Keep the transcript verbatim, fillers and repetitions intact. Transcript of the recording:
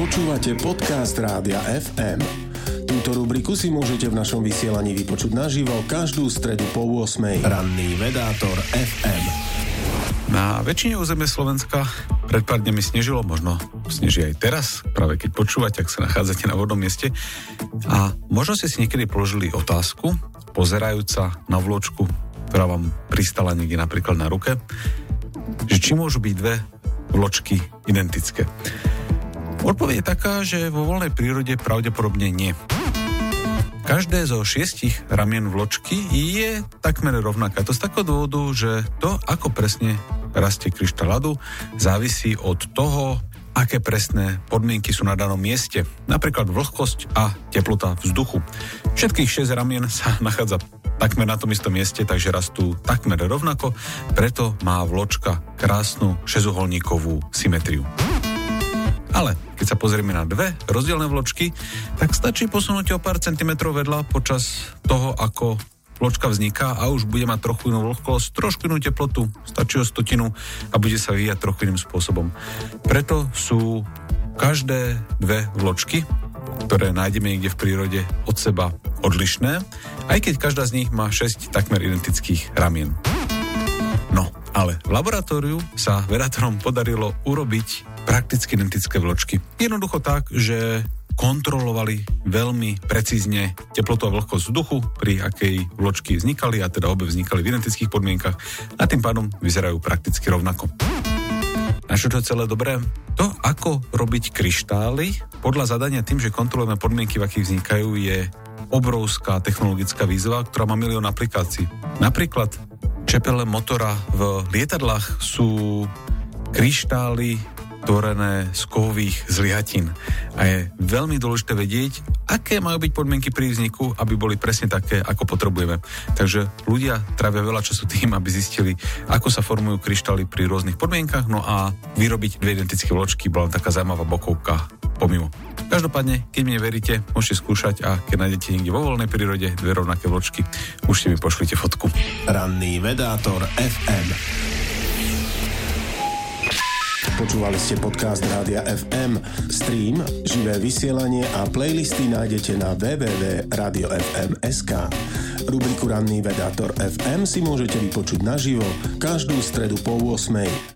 Počúvate podcast Rádia ef em. Túto rubriku si môžete v našom vysielaní vypočuť naživo každú stredu po ôsmej. Ranný vedátor ef em. Na väčšine územie Slovenska pred pár dňami snežilo, možno sneží aj teraz, práve keď počúvate, ak sa nachádzate na vodnom mieste. A možno ste si niekedy položili otázku, pozerajúca na vločku, ktorá vám pristala niekde napríklad na ruke, že či môžu byť dve vločky identické. Odpoveď je taká, že vo voľnej prírode pravdepodobne nie. Každé zo šiestich ramien vločky je takmer rovnaká. To z takého dôvodu, že to, ako presne rastie kryštál ľadu, závisí od toho, aké presné podmienky sú na danom mieste. Napríklad vlhkosť a teplota vzduchu. Všetkých šesť ramien sa nachádza takmer na tom istom mieste, takže rastú takmer rovnako, preto má vločka krásnu šesťuholníkovú symetriu. Ale keď sa pozrieme na dve rozdielne vločky, tak stačí posunúť o pár centimetrov vedľa počas toho, ako vločka vzniká a už bude mať trochu inú vlhkosť, trošku inú teplotu, stačí o stotinu a bude sa vyvíjať trochu iným spôsobom. Preto sú každé dve vločky, ktoré nájdeme niekde v prírode, od seba odlišné, aj keď každá z nich má šesť takmer identických ramien. No, ale v laboratóriu sa vedátorom podarilo urobiť prakticky identické vločky. Jednoducho tak, že kontrolovali veľmi precízne teplotu a vlhkosť vzduchu, pri akej vločky vznikali, a teda obe vznikali v identických podmienkach a tým pádom vyzerajú prakticky rovnako. A čo to je celé dobré? To, ako robiť kryštály podľa zadania tým, že kontrolujeme podmienky, v akých vznikajú, je obrovská technologická výzva, ktorá má milión aplikácií. Napríklad čepele motora v lietadlách sú kryštály tvorené z kovových zliatín. A je veľmi dôležité vedieť, aké majú byť podmienky pri vzniku, aby boli presne také, ako potrebujeme. Takže ľudia trávia veľa času tým, aby zistili, ako sa formujú kryštály pri rôznych podmienkach, no a vyrobiť dve identické vločky bola taká zaujímavá bokovka pomimo. Každopádne, keď mi neveríte, môžete skúšať a keď nájdete niekde vo voľnej prírode dve rovnaké vločky, už mi pošlite fotku. Ranný vedátor ef em. Počúvali ste podcast Rádia ef em. Stream, živé vysielanie a playlisty nájdete na w w w bodka radio ef em bodka es ká. Rubriku Ranný vedátor ef em si môžete vypočuť naživo každú stredu po ôsmej.